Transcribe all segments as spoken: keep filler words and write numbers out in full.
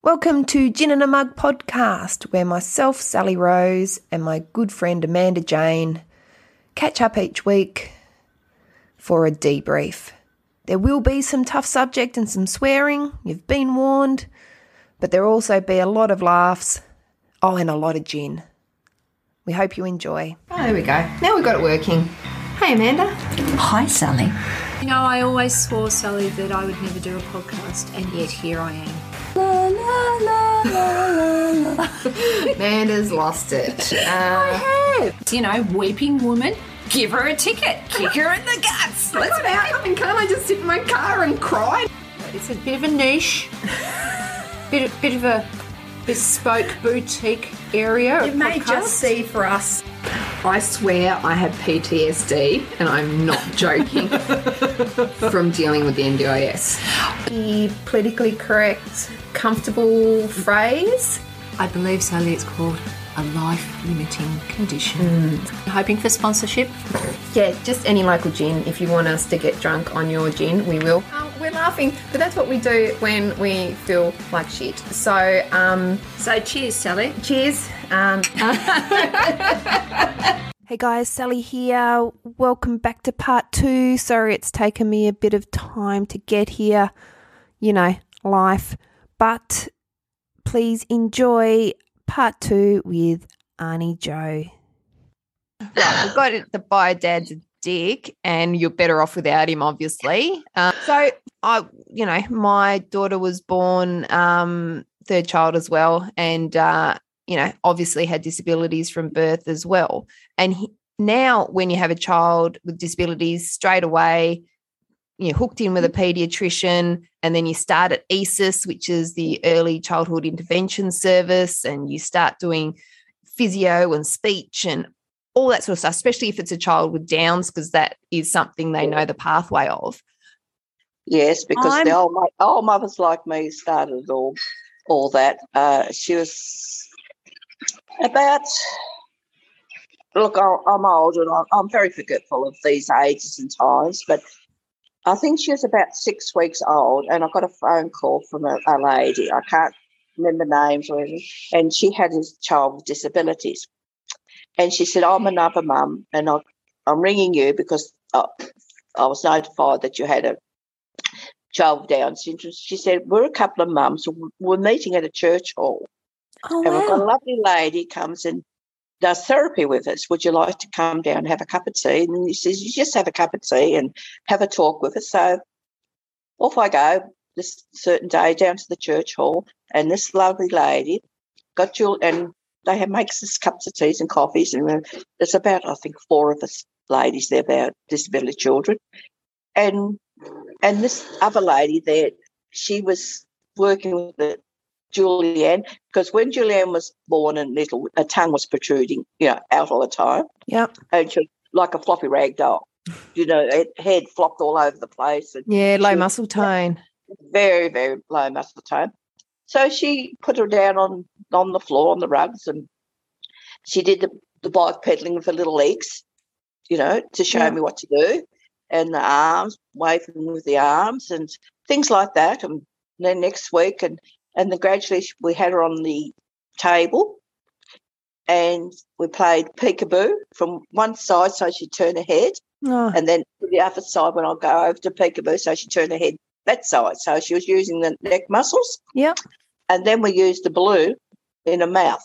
Welcome to Gin and a Mug podcast, where myself, Sally Rose, and my good friend Amanda Jane catch up each week for a debrief. There will be some tough subject and some swearing, you've been warned, but there will also be a lot of laughs, oh, and a lot of gin. We hope you enjoy. Oh, there we go. Now we've got it working. Hey, Amanda. Hi, Sally. You know, I always swore, Sally, that I would never do a podcast, and yet here I am. La, la, la, la, la. Amanda's lost it. Uh, I have. You know, weeping woman, give her a ticket, kick her in the guts. Let's go out. I mean, can't I just sit in my car and cry? It's a bit of a niche, bit of, bit of a bespoke boutique area. You may just see for us. I swear I have P T S D, and I'm not joking, from dealing with the N D I S. The politically correct, comfortable phrase? I believe, Sally, it's called a life-limiting condition. Mm. Hoping for sponsorship? Yeah, just any local gin. If you want us to get drunk on your gin, we will. Um, we're laughing, but that's what we do when we feel like shit. So, um... So cheers, Sally. Cheers. Um... Hey guys, Sally here. Welcome back to part two. Sorry it's taken me a bit of time to get here. You know, life. But please enjoy part two with Auntie Jo. Right, we've got it. The bio dad's a dick, and you're better off without him, obviously. Um, so, I, you know, my daughter was born um, third child as well, and uh, you know, obviously had disabilities from birth as well. And he, now, when you have a child with disabilities, straight away, you're hooked in with a paediatrician, and then you start at E S I S, which is the Early Childhood Intervention Service, and you start doing physio and speech and all that sort of stuff, especially if it's a child with Downs, because that is something they know the pathway of. Yes, because I'm, the old, old mothers like me started all, all that. Uh, she was about, look, I'm old and I'm very forgetful of these ages and times, but I think she was about six weeks old, and I got a phone call from a, a lady. I can't remember names or anything, and she had a child with disabilities. And she said, I'm another mum, and I, I'm ringing you because I, I was notified that you had a child with Down syndrome. She said, we're a couple of mums. We're meeting at a church hall. oh, And wow. we've got a lovely lady comes and does therapy with us. Would you like to come down and have a cup of tea? And he says, you just have a cup of tea and have a talk with us. So off I go this certain day down to the church hall, and this lovely lady got you, and they have makes us cups of teas and coffees, and there's about, I think, four of us ladies there about disability children. And and this other lady there, she was working with the Julianne, because when Julianne was born and little, her tongue was protruding, you know, out all the time. Yep. And she was like a floppy rag doll. You know, her head flopped all over the place. And Yeah, low she muscle tone. very, very low muscle tone. So she put her down on, on the floor on the rugs, and she did the, the bike pedaling with her little legs, you know, to show Yeah. me what to do, and the arms, waving with the arms and things like that. And then next week, and And then gradually we had her on the table, and we played peekaboo from one side so she'd turn her head, Oh. and then to the other side when I'll go over to peekaboo so she'd turn her head that side. So she was using the neck muscles. Yep. And then we used the balloon in her mouth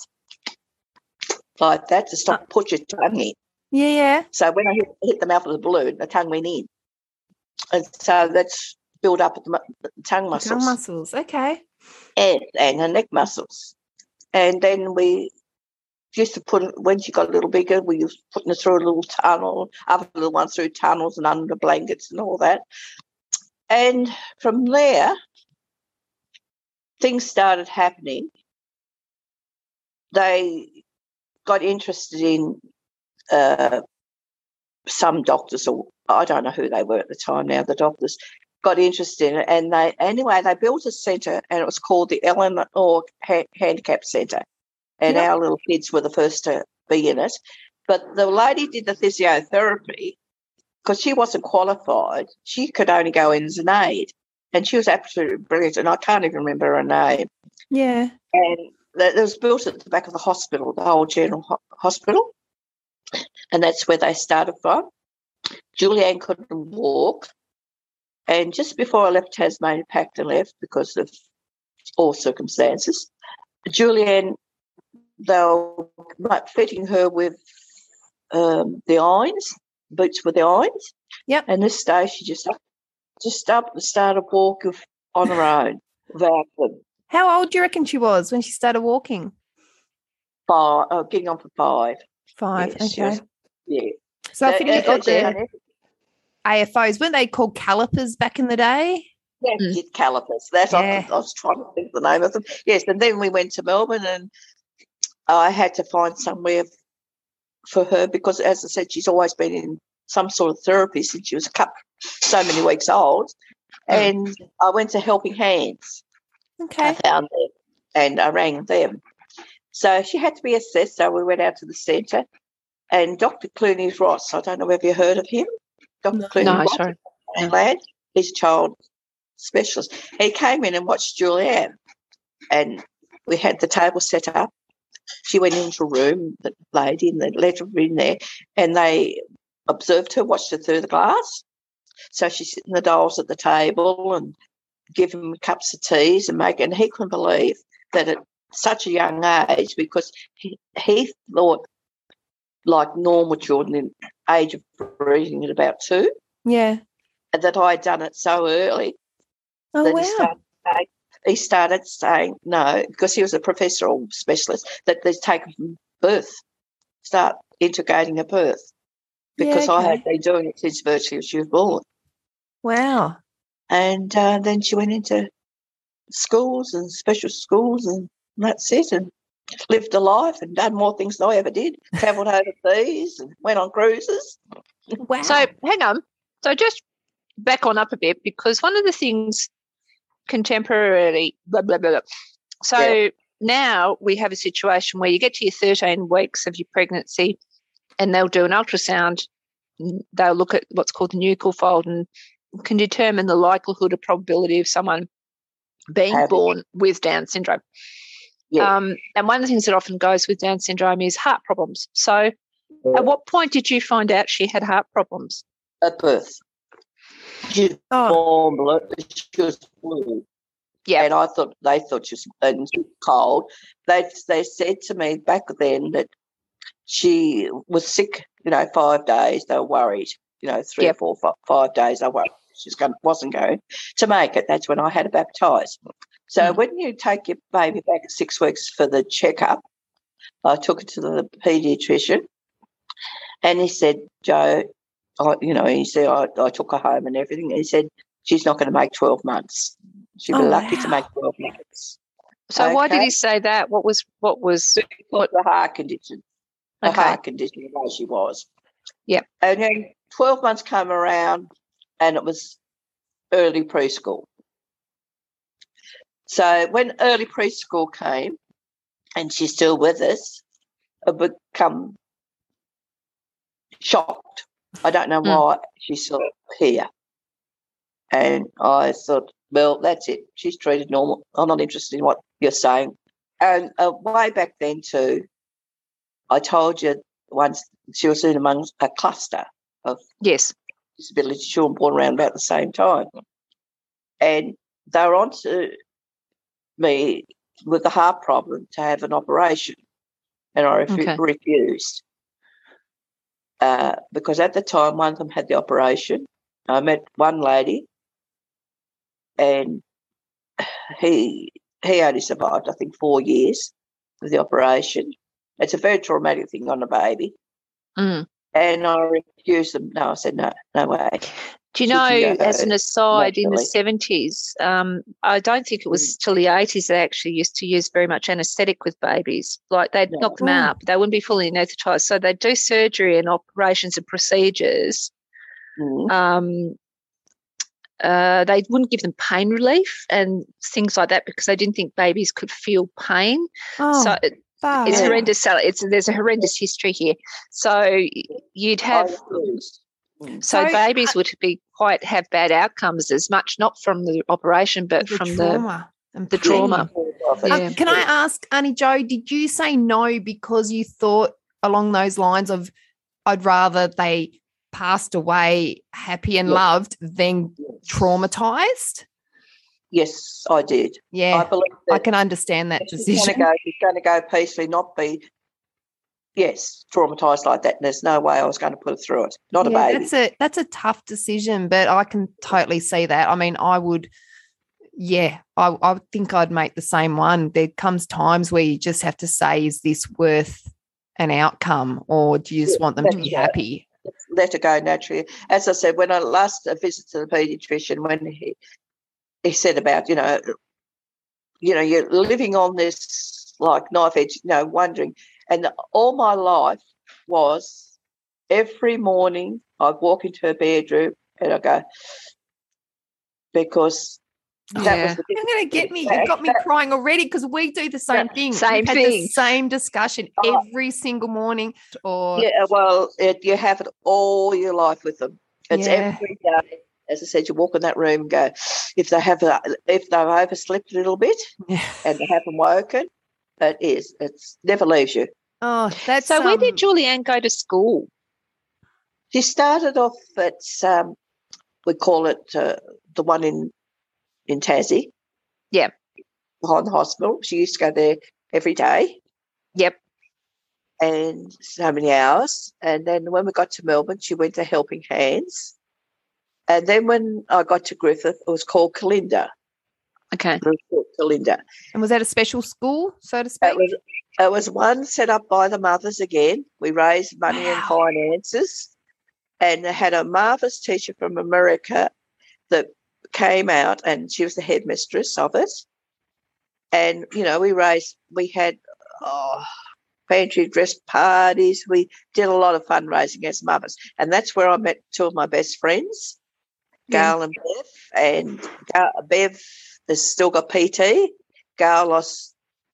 like that to stop, put your tongue in. Yeah, yeah. So when I hit, hit the mouth of the balloon, the tongue went in. And so that's built up at the, the tongue muscles. Tongue muscles, okay. And, and her neck muscles. And then we used to put, when she got a little bigger, we used putting her through a little tunnel, other little ones through tunnels and under blankets and all that. And from there, things started happening. They got interested in uh, some doctors, or I don't know who they were at the time now, the doctors got interested in it, and they anyway they built a centre, and it was called the Eleanor ha- Handicap Centre, and Yep. our little kids were the first to be in it. But the lady did the physiotherapy because she wasn't qualified. She could only go in as an aide. and she was absolutely brilliant, and I can't even remember her name. Yeah. And that it was built at the back of the hospital, the old general ho- hospital, and that's where they started from. Julianne couldn't walk, and just before I left Tasmania, packed and left because of all circumstances, Julianne, they were fitting her with um, the irons, boots with the irons. Yep. And this day she just just up and started walking on her own without them. How old do you reckon she was when she started walking? Five, oh, getting on for five. Five. Yes, she okay. was- yeah. So I Uh, think you uh, got yeah, the A F Os. Weren't they called calipers back in the day? Yeah, Mm. did calipers. That's Yeah. I, I was trying to think the name of them. Yes, and then we went to Melbourne, and I had to find somewhere for her because, as I said, she's always been in some sort of therapy since she was a couple, so many weeks old. Mm. And I went to Helping Hands. I Okay. found them, and I rang them. So she had to be assessed. So we went out to the centre, and Doctor Clooney Ross. I don't know if you heard of him, Doctor No. Clooney No, Ross. sorry. Lad, he's a child specialist. He came in and watched Julianne, and we had the table set up. She went into a room, the lady, and they let her in there, and they observed her, watched her through the glass. So she's sitting the dolls at the table and give him cups of teas and make, and he couldn't believe that at such a young age, because he, he thought like normal children in age of breathing at about two, Yeah. and that I had done it so early Oh, that wow. he started saying, he started saying no, because he was a professor or specialist, that they'd taken from birth, start integrating at birth, because Yeah, I okay. had been doing it since virtually she was born. Wow. And uh, then she went into schools and special schools, and that's it, and lived a life and done more things than I ever did, travelled overseas and went on cruises. Wow. So hang on. So just back on up a bit, because one of the things contemporarily, blah, blah, blah, blah. So Yeah. now we have a situation where you get to your thirteen weeks of your pregnancy and they'll do an ultrasound. They'll look at what's called the nuchal fold and can determine the likelihood or probability of someone being Having. born with Down syndrome. Yeah. Um, and one of the things that often goes with Down syndrome is heart problems. So at what point did you find out she had heart problems? At birth. She was Oh. born blue. She was blue. Yeah. And I thought they thought she was, and she was cold. They they said to me back then that she was sick, you know, five days. They were worried, you know, three Yep. or four, five, five days. They were worried she was going, wasn't going to make it. That's when I had her baptised. So Mm. when you take your baby back at six weeks for the checkup, I took her to the paediatrician, and he said, Joe, I, you know, he said, I, I took her home and everything. And he said, she's not going to make twelve months. She'd be Oh, lucky to wow. make twelve months. So why did Okay. he say that? What was what was what? The heart condition. The Okay. heart condition, the way she was. Yep. And then twelve months came around, and it was early preschool. So when early preschool came, and she's still with us, I become shocked. I don't know Mm. why she's still here. And I thought, well, that's it. She's treated normal. I'm not interested in what you're saying. And uh, way back then too, I told you once she was in among a cluster of Yes. disability children born around about the same time. And they were on to me with the heart problem to have an operation. And I refu- Okay. refused. Uh, because at the time, one of them had the operation. I met one lady, and he he only survived, I think, four years with the operation. It's a very traumatic thing on a baby. Mm. And I refused them. No, I said, no, no way. Do you She know, can go as an aside, in the naturally. seventies, um, I don't think it was till the eighties they actually used to use very much anaesthetic with babies. Like they'd No. knock them Oh. out, but they wouldn't be fully anaesthetised. So they'd do surgery and operations and procedures. Mm. Um, uh, they wouldn't give them pain relief and things like that because they didn't think babies could feel pain. Oh, so it, far it's out. horrendous. So it's there's a horrendous history here. So you'd I have refused. Mm. so, So, babies uh, would be quite have bad outcomes as much, not from the operation, but The from trauma and the, the trauma. Um, Yeah. can I ask, Auntie Jo, did you say no because you thought along those lines of I'd rather they passed away happy and Yes. loved than traumatized? Yes, I did. Yeah, I believe that I can understand that if he's going to decision. go, he's going to go peacefully, not be, yes, traumatised like that. And there's no way I was going to put it through it. Not Yeah, a baby. that's a that's a tough decision, but I can totally see that. I mean, I would, yeah, I, I think I'd make the same one. There comes times where you just have to say, is this worth an outcome, or do you just Yeah, want them to that's be right. happy? Let it go naturally. As I said, when I last visited the paediatrician, when he he said about, you know, you know, you're living on this like knife edge, you know, wondering. And all my life was every morning I'd walk into her bedroom and I go, because that Yeah. was the You're going to get me. You got me crying already because we do the same Yeah, thing. same We've had thing. the same discussion Oh. every single morning. Or Yeah, well, it, you have it all your life with them. It's Yeah. every day. As I said, you walk in that room and go, if they have, a, if they've overslept a little bit Yeah. and they haven't woken, it is. It's never leaves you. Oh, that's So where um, did Julianne go to school? She started off at, um, we call it uh, the one in, in Tassie. Yeah. Behind the hospital. She used to go there every day. Yep. And so many hours. And then when we got to Melbourne, she went to Helping Hands. And then when I got to Griffith, it was called Kalinda. Okay. It was called Kalinda. and was that a special school, so to speak? It was, it was one set up by the mothers again. We raised money and Wow. finances. And they had a marvellous teacher from America that came out, and she was the headmistress of it. And, you know, we raised, we had oh, pantry dress parties. We did a lot of fundraising as mothers. And that's where I met two of my best friends, Yeah. Gail and Bev. And Gail, Bev has still got P T. Gail lost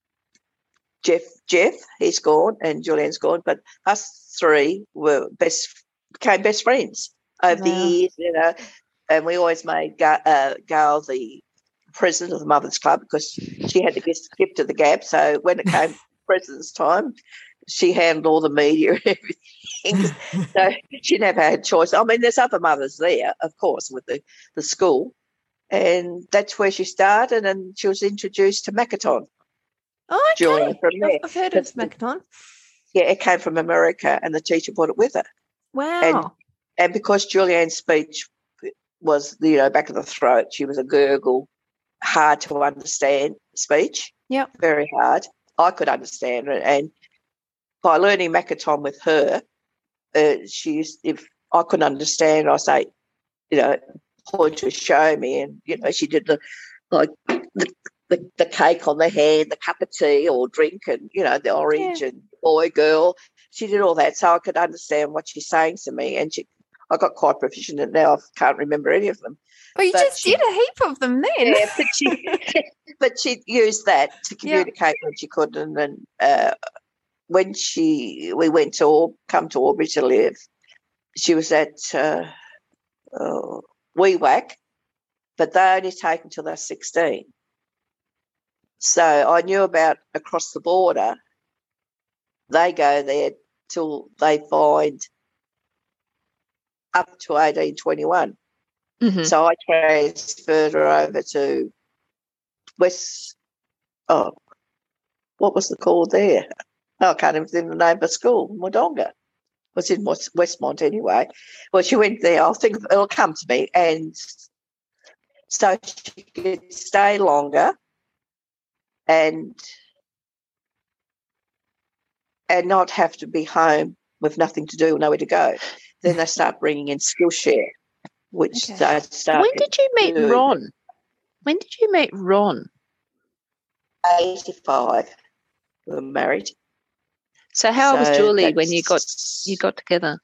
Jeff, Jeff, he's gone, and Julianne's gone. But us three were best, became best friends over the Wow. years, you know. And we always made Gail, uh, Gail the president of the Mothers Club because she had to get skipped to the gap. So when it came president's time, she handled all the media and everything. So she never had choice. I mean, there's other mothers there, of course, with the, the school. And that's where she started, and she was introduced to Macaton. Oh, okay. Julian from there. I've, I've heard of That's- Macaton. Yeah, it came from America, and the teacher brought it with her. Wow. And because Julianne's speech was, you know, back of the throat, she was a gurgle, hard to understand speech. Yep. Very hard. I could understand it. And by learning Macaton with her, uh, she used, if I couldn't understand, I say, you know, point to show me. And, you know, she did the, like, the, the, the cake on the hand, the cup of tea or drink and, you know, the orange Yeah. and boy, girl. She did all that so I could understand what she's saying to me. And she, I got quite proficient and now I can't remember any of them. Oh, you but just she- did a heap of them then. Yeah, but she, but she used that to communicate when she could. And then uh, when she, we went to Al- come to Albury to live, she was at uh, uh, W W A C, but they only take until they're sixteen. So I knew about across the border. They go there till they find up to eighteen twenty-one. Mm-hmm. So I transferred her over to West, oh, what was the call there? Oh, I can't even think of the name of the school, Wodonga. It was in West- Westmont anyway. Well, she went there. I'll think it'll come to me. And so she could stay longer and and not have to be home with nothing to do, nowhere to go. Then they start bringing in Skillshare, which Okay. they start When did you meet doing. Ron? When did you meet Ron? eighty-five. We were married. So how old was So Julie when you got that's- you got together?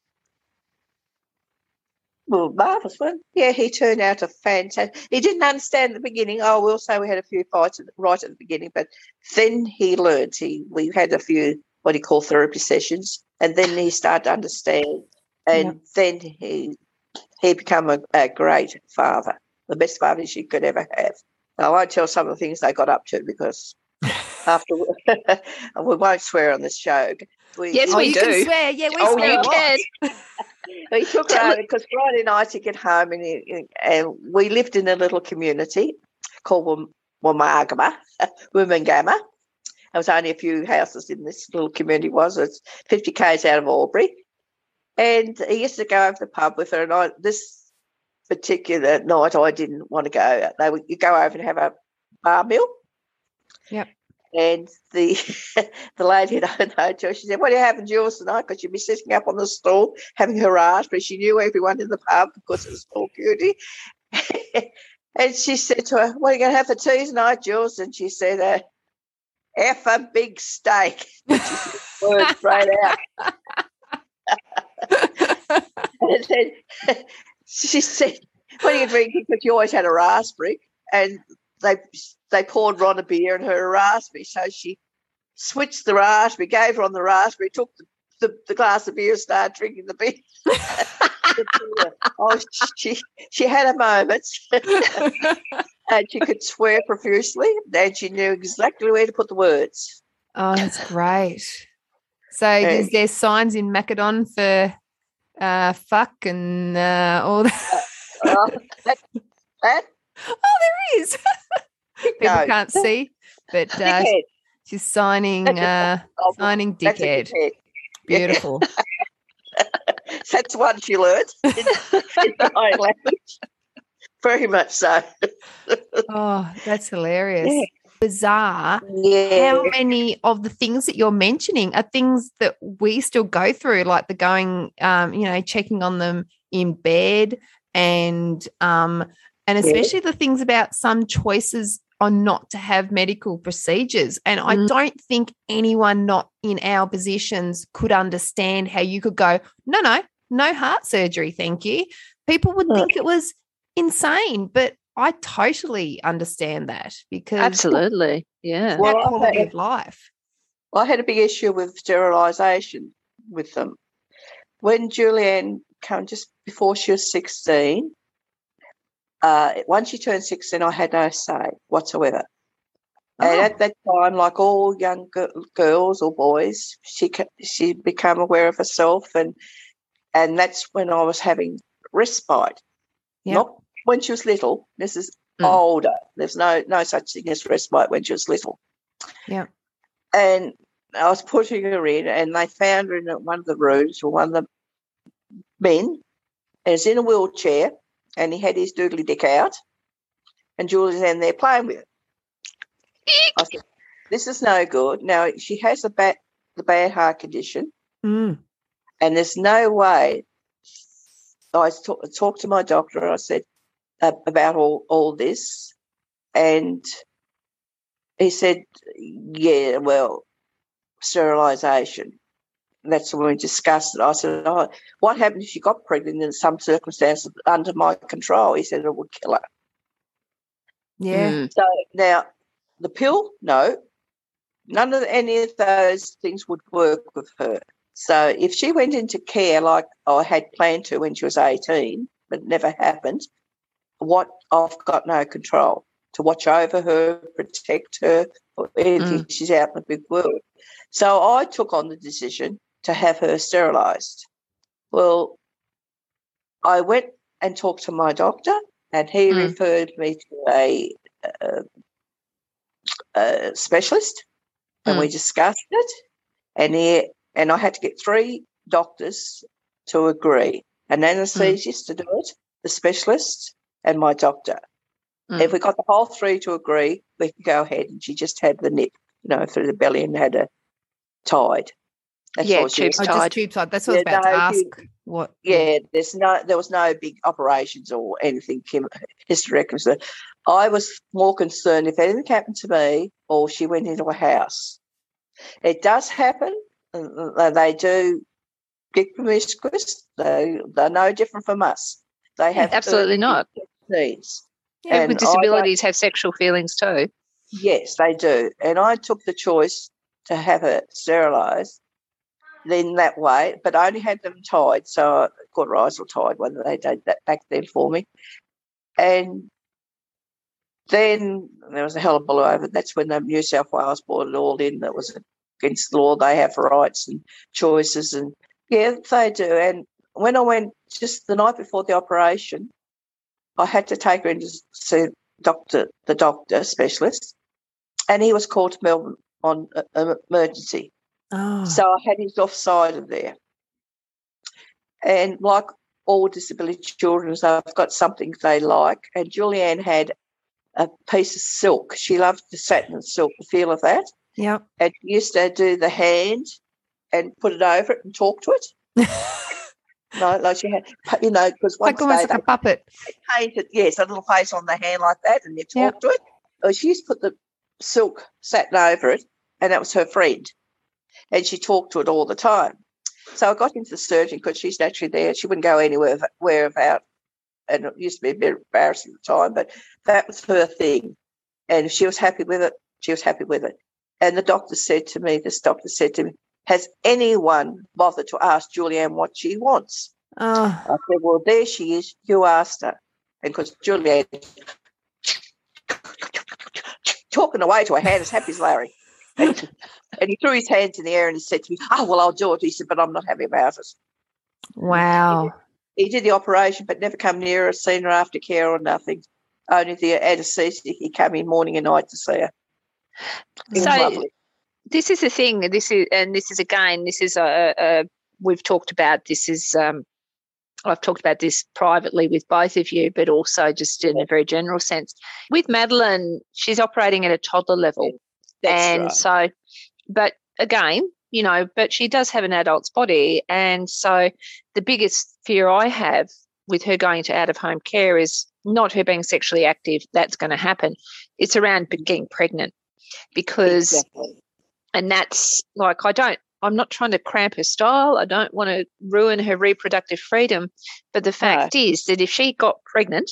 Well, marvellous one. Yeah, he turned out a fantastic. He didn't understand at the beginning. Oh, we'll say we had a few fights at, right at the beginning, but then he learned. He we had a few what he called therapy sessions, and then he started to understand. And Yep. then he he became a, a great father, the best father she could ever have. I won't tell some of the things they got up to because after we won't swear on this show. We, Yes, Oh, we you do. can swear. Yeah, we Oh, swear you a lot. can. He took her over because Friday night to get home, and, he, and we lived in a little community called Womargama, Woomangama. There was only a few houses in this little community. Was it's fifty k's out of Albury, and he used to go over to the pub with her. And I, this particular night, I didn't want to go. They would you go over and have a bar meal. Yep. And the the lady at the hotel, she said, "What are you having yours tonight?" Because she'd be sitting up on the stool having her raspberry. She knew everyone in the pub because it was all beauty. And she said to her, "What are you going to have for tea tonight, Jules?" And she said, uh, "F a big steak." She said the word straight out. And then she said, "What are you drinking?" Because she always had a raspberry. And they they poured Ron a beer and her a raspberry. So she switched the raspberry, gave her on the raspberry, took the, the, the glass of beer, started drinking the beer. Oh, she she had her moments. And she could swear profusely, and she knew exactly where to put the words. Oh, that's great. So And- is there signs in Macedon for uh, fuck and uh, all that? Oh, that, that Oh, there is. People no. can't see, but uh, Dickhead. she's signing uh, Oh, signing that's a dickhead. dickhead. Beautiful. That's one she learned in, in the high language. Very much so. Oh, that's hilarious. Yeah. Bizarre. Yeah. How many of the things that you're mentioning are things that we still go through, like the going, um, you know, checking on them in bed, and um, and especially the things about some choices on not to have medical procedures. And I Mm. don't think anyone not in our positions could understand how you could go, no, no, no heart surgery, thank you. People would think it was insane, but I totally understand that because Absolutely. Yeah. Well, that I quality had- of life. I had a big issue with sterilisation with them. When Julianne came just before she was sixteen, uh, once she turned sixteen, I had no say whatsoever. And Oh. at that time, like all young g- girls or boys, she ca- she became aware of herself, and and that's when I was having respite. Yep. Not when she was little. This is Mm. older. There's no no such thing as respite when she was little. Yeah. And I was putting her in, and they found her in one of the rooms with one of the men, and he's in a wheelchair, and he had his doodly dick out, and Julie's in there playing with it. I said, "This is no good." Now she has a bad, the bad heart condition, Mm. and there's no way. I talk, talked to my doctor. I said uh, about all all this, and he said, "Yeah, well, sterilisation." That's when we discussed it. I said, "Oh, what happened if she got pregnant in some circumstances under my control?" He said it would kill her. Yeah. Mm. So now the pill, no, none of any of those things would work with her. So if she went into care like I had planned to when she was eighteen, but it never happened, what I've got no control to watch over her, protect her, or anything. She's out in the big world. So I took on the decision to have her sterilised. Well, I went and talked to my doctor, and he Mm. referred me to a, a, a specialist, and we discussed it. And he and I had to get three doctors to agree: an anaesthesiast to do it, the specialist, and my doctor. Mm. If we got the whole three to agree, we could go ahead. And she just had the nip, you know, through the belly and had her tied. That's Yeah, all she tubes Oh, was. tied. just tube side. That's what I was Yeah, about to no, ask. you- What? Yeah, there's no, there was no big operations or anything Kim, hysterectomy. So I was more concerned if anything happened to me or she went into a house. It does happen. uh, They do get promiscuous. They, they're no different from us. They have Absolutely urgent not. needs. People And with I don't- disabilities have sexual feelings too. Yes, they do. And I took the choice to have her sterilised in that way, but I only had them tied. So I got Rysel tied when they did that back then for me. And then there was a hell of a lot over. That's when the New South Wales brought it all in. That was against the law. They have rights and choices, and yeah, they do. And when I went just the night before the operation, I had to take her in to see doctor, the doctor specialist, and he was called to Melbourne on an emergency. Oh. So I had his offside of there. And like all disability children, they've got something they like. And Julianne had a piece of silk. She loved the satin and silk, the feel of that. Yep. And she used to do the hand and put it over it and talk to it. No, like she had, you know, because Like almost like a puppet. Painted, yes, a little face on the hand like that, and you talk Yep. to it. Oh, she used to put the silk satin over it, and that was her friend. And she talked to it all the time. So I got into the surgeon because she's naturally there. She wouldn't go anywhere where about, and it used to be a bit embarrassing at the time, but that was her thing. And if she was happy with it, she was happy with it. And the doctor said to me, this doctor said to me, has anyone bothered to ask Julianne what she wants? Oh. I said, well, there she is. You asked her. And because Julianne talking away to her hand as happy as Larry. And, and he threw his hands in the air and he said to me, oh, well, I'll do it. He said, but I'm not happy about it. Wow. He did, he did the operation but never come near her, seen her after care or nothing. Only the anaesthetic. He came in morning and night to see her. It was So- lovely. This is the thing. This is, and this is again, this is a, a we've talked about. This is, um, I've talked about this privately with both of you, but also just in a very general sense. With Madeline, she's operating at a toddler level, That's and right. so, but again, you know, but she does have an adult's body, and so the biggest fear I have with her going to out of home care is not her being sexually active. That's going to happen. It's around getting pregnant, because. Exactly. And that's like, I don't, I'm not trying to cramp her style. I don't want to ruin her reproductive freedom. But the fact is that if she got pregnant,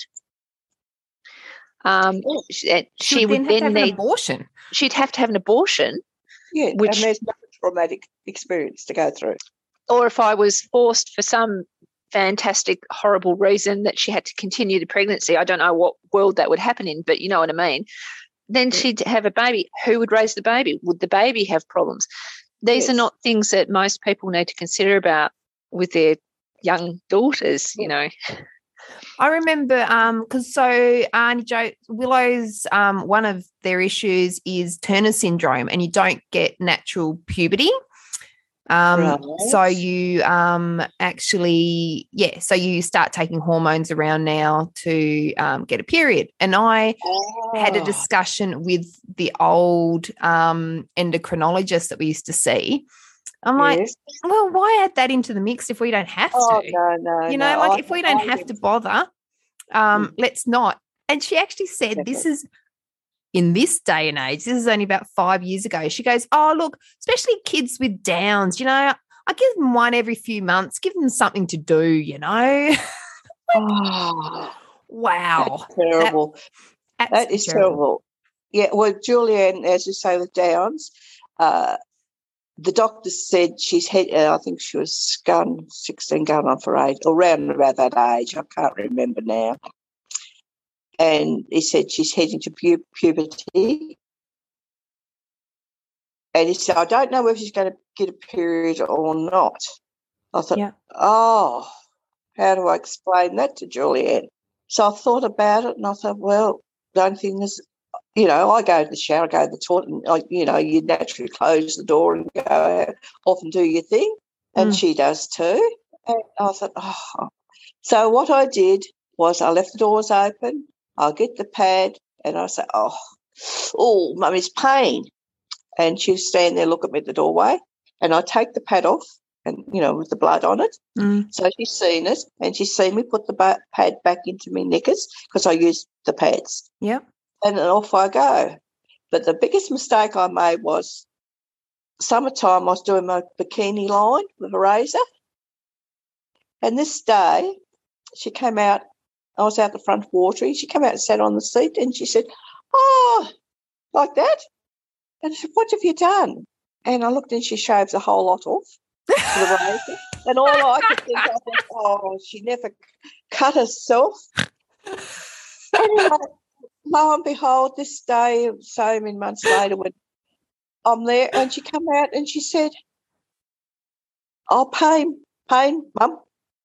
um, she, she She'd would then have then to have an need, abortion. she'd have to have an abortion. Yeah, Which- and there's no traumatic experience to go through. Or if I was forced for some fantastic, horrible reason that she had to continue the pregnancy, I don't know what world that would happen in, but you know what I mean. Then she'd have a baby. Who would raise the baby? Would the baby have problems? These Yes. are not things that most people need to consider about with their young daughters, you know. I remember um because so Auntie Jo Willow's um one of their issues is Turner syndrome, and you don't get natural puberty. Um Right. so you um actually yeah, so you start taking hormones around now to um, get a period. And I had a Oh, discussion with the old um endocrinologist that we used to see. I'm like, yes. well, why add that into the mix if we don't have Oh, to? no, no, You know, no. like I- if we don't I have would- to bother, um, let's not. And she actually said, this Exactly. is in this day and age, this is only about five years ago. She goes, oh, look, especially kids with Downs, you know, I give them one every few months, give them something to do, you know. Oh, Wow. that's terrible. That Absolutely is terrible. Yeah, well, Julianne, as you say, with Downs, uh, the doctor said she's head. Uh, I think she was going sixteen, going on for eight, or around about that age. I can't remember now. And he said she's heading to pu- puberty. And he said, I don't know if she's going to get a period or not. I thought, Yeah. oh, how do I explain that to Julianne? So I thought about it, and I thought, well, the only thing is, you know, I go to the shower, go to the toilet, and, I, you know, you naturally close the door and go off and do your thing, and Mm. she does too. And I thought, oh. So what I did was I left the doors open, I'll get the pad, and I say, oh, oh, mummy's pain. And she'll stand there, look at me at the doorway, and I take the pad off, and, you know, with the blood on it. Mm. So she's seen it, and she's seen me put the ba- pad back into my knickers because I used the pads. Yep. And then off I go. But the biggest mistake I made was summertime, I was doing my bikini line with a razor. And this day, she came out, I was out the front watering, she came out and sat on the seat, and she said, oh, like that? And I said, what have you done? And I looked, and she shaved the whole lot off. for the razor. And all I could think of was, oh, she never cut herself. Anyway, lo and behold, this day, so many months later, when I'm there, and she come out and she said, oh, pain, pain, Mum.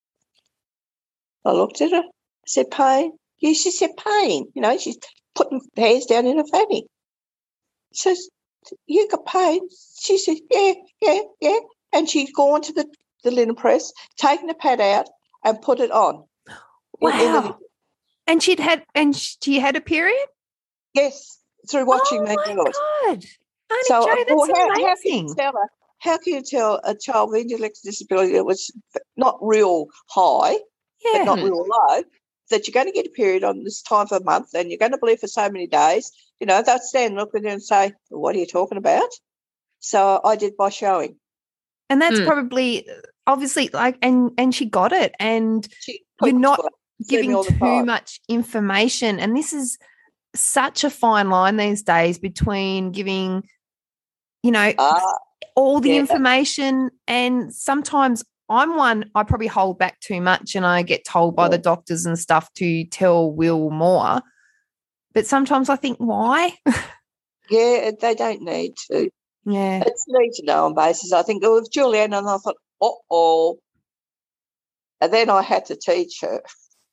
I looked at her. I said, pain? Yeah, she said, pain. You know, she's putting her hands down in her fanny. Says, you got pain? She said, yeah, yeah, yeah. And she'd gone to the, the linen press, taken the pad out and put it on. Wow. In, in the, and she'd had, and she had a period? yes, through watching oh me my do it. God. Auntie So, Jo, that's well, how, amazing. how can you tell her? How can you tell a child with intellectual disability that was not real high, Yeah. but not real low, that you're going to get a period on this time of a month and you're going to bleed for so many days? You know, they'll stand and look at her and say, well, what are you talking about? So I did by showing. And that's Hmm. probably, obviously, like, and and she got it. And She you're not see me giving all the too time. much information. And this is such a fine line these days between giving, you know, Ah, all the yeah. information, and sometimes I'm one, I probably hold back too much and I get told by the doctors and stuff to tell Will more. But sometimes I think, why? yeah, they don't need to. Yeah. It's need to know on basis. I think with Julianne, and I thought, uh-oh. And then I had to teach her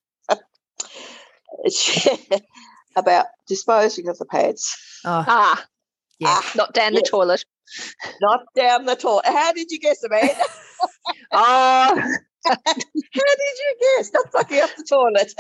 about disposing of the pads. Oh, Ah, yeah. Ah, not down yeah. the toilet. Not down the toilet. How did you guess, Amanda? Oh, How did you guess? Not fucking up the toilet.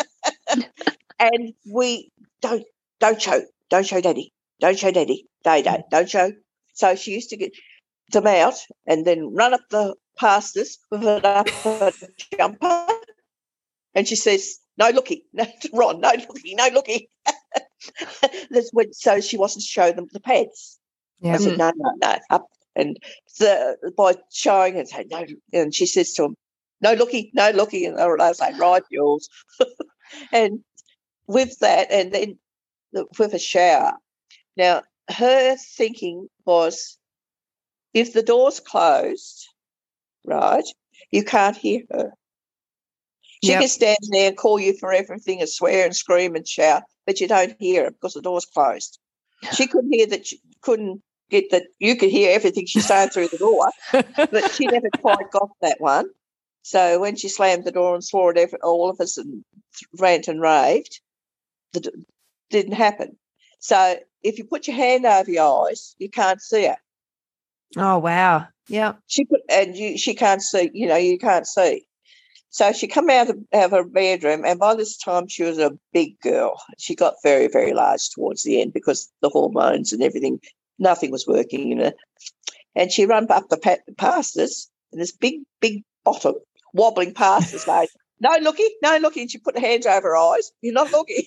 And we don't don't show, don't show Daddy, don't show Daddy, Day Day, don't show. So she used to get them out and then run up the past us with it up a jumper, and she says, "No looking, no, Ron, no looking, no looking." That's when, so she wasn't show them the pads. Yeah. I said, "No, no, no, up." And the by showing and saying no, and she says to him, "No looking, no looking," and they was like, "Right, yours." And with that, and then the, with a shower. Now, her thinking was, if the door's closed, right, you can't hear her. She Yep. can stand there and call you for everything and swear and scream and shout, but you don't hear her because the door's closed. She couldn't hear that. She couldn't get that. You could hear everything she's saying through the door, but she never quite got that one. So when she slammed the door and swore at every, all of us and rant and raved, it didn't happen. So if you put your hand over your eyes, you can't see her. Oh, wow. Yeah. She put, and you, she can't see, you know, you can't see. So she come out of, out of her bedroom, and by this time she was a big girl. She got very, very large towards the end because the hormones and everything, nothing was working in her. And she ran up the pa- past us, and this big, big bottom wobbling past us, like, "No looking, no looking." And she put her hands over her eyes. "You're not looking."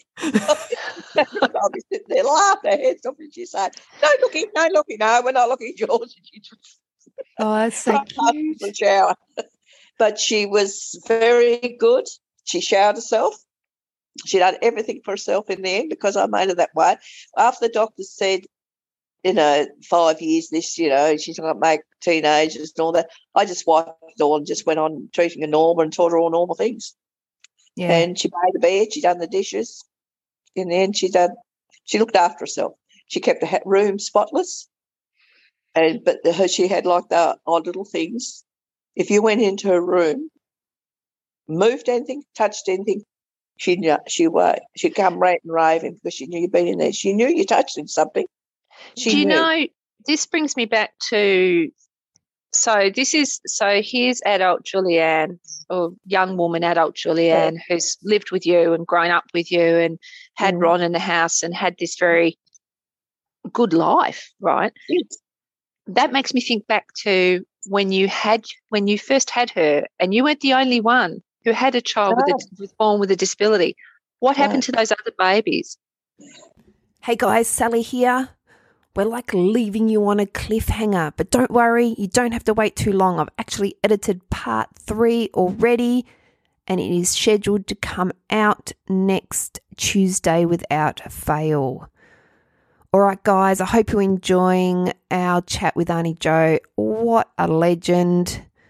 I'll be sitting there laughing her heads off, and she said, "No looking, no looking, no, we're not looking at yours." And she just Oh, that's so ran past cute. the shower. But she was very good. She showered herself. She done everything for herself in the end because I made her that way. After the doctor said, you know, five years this, you know, she's going to make teenagers and all that, I just wiped it all and just went on treating her normal and taught her all normal things. Yeah. And she made the bed, she done the dishes. In the end, she done, she looked after herself. She kept her room spotless. And but the, her, she had like the odd little things. If you went into her room, moved anything, touched anything, she knew, she would she'd come ranting and raving because she knew you'd been in there. She knew you touched something. She do you knew. know, this brings me back to, so this is, so here's adult Julianne, or young woman adult Julianne, Yeah. who's lived with you and grown up with you and had Mm. Ron in the house and had this very good life, right? Yes. That makes me think back to when you had, when you first had her, and you weren't the only one who had a child with a, was born with a disability. What No. happened to those other babies? Hey guys, Sally here. We're like leaving you on a cliffhanger, but don't worry, you don't have to wait too long. I've actually edited part three already, and it is scheduled to come out next Tuesday without fail. All right, guys, I hope you're enjoying our chat with Auntie Jo. What a legend.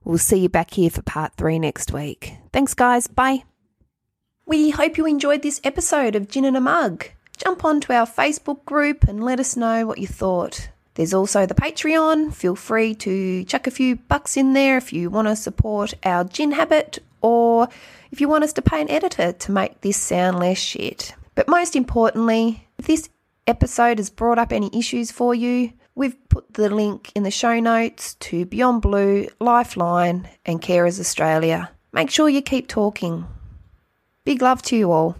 We'll see you back here for part three next week. Thanks, guys. Bye. We hope you enjoyed this episode of Gin and a Mug. Jump onto our Facebook group and let us know what you thought. There's also the Patreon. Feel free to chuck a few bucks in there if you want to support our gin habit or if you want us to pay an editor to make this sound less shit. But most importantly, if this episode has brought up any issues for you, we've put the link in the show notes to Beyond Blue, Lifeline and Carers Australia. Make sure you keep talking. Big love to you all.